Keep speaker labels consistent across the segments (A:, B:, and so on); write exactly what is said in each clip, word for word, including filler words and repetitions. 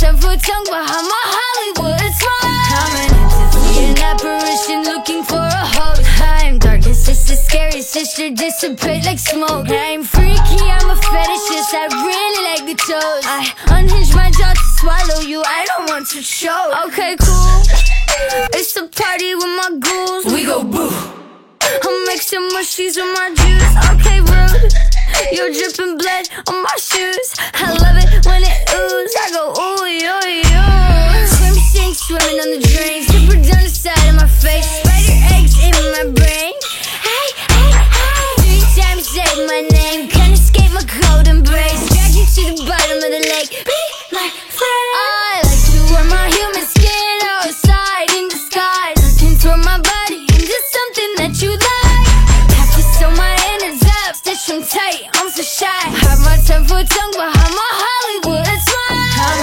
A: ten-foot tongue behind my Hollywood smile. I'm an entity, an apparition looking for a host. I'm darkness, sister, scary sister, dissipate like smoke. I'm freaky, I'm a fetishist, I really like the toes. I unhinge my jaw to swallow you, I don't want to choke. Okay, cool, it's a party with my ghouls. We go boo. I'm mixing mushies with my juice. Okay, rude, you're dripping blood on my shoes. I love it when it ooze. I go ooh, yo, yo. Swim, sink, swimming on the drain. Zipper down the side of my face. Spider eggs in my brain. Hey, hey, hey. Three times say my name. Can't escape my cold embrace. Drag you to the bottom of the lake. Be my friend. I like to wear my human skin outside in the sky. Looking toward my body into something that you like. Have to sew my innards up, stitch them tight. I'm so shy. Have my ten-foot tongue behind my Hollywood smile. I'm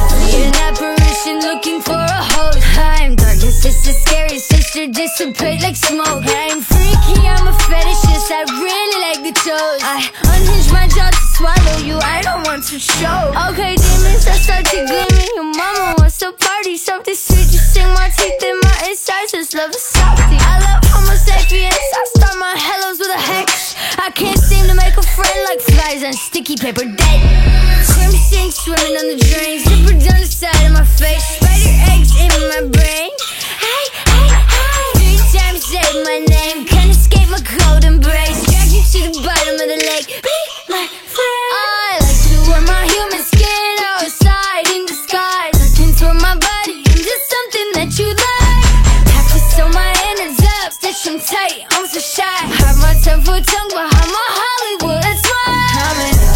A: an apparition looking for a host. I'm darkness, sister, scary sister, dissipate like smoke. I'm freaky, I'm a fetishist, I really like the toes. I unhinge my jaw to swallow you, I don't want to choke. Okay, demons, I start to gleaming. Your mama wants to party, something sweet, just sing my teeth in my insides. Just love the softy. I love homo sapiens, I start my hellos with a hex. I can't seem to make a friend like flies on sticky paper dead. Swim, sink, swimming on the drain. Zipper down the side of my face. Spider eggs in my brain. Hey, hey, hey. Three times say my name. Can't escape my cold embrace. Drag you to the bottom of the lake. Be my friend. I like to wear my human skin outside in the sky. Looking toward my body into something that you like. Have to sew my innards up, stitch them tight. I'm so shy. Have my ten-foot tongue behind my Hollywood smile. I'm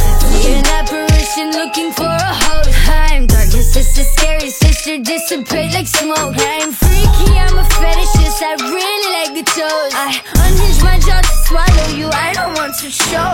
A: an apparition looking for a host. I'm darkness, sister, scary sister, dissipate like smoke. I'm freaky, I'm a fetishist, I really like the toes. I unhinge my jaw to swallow you, I don't want to choke.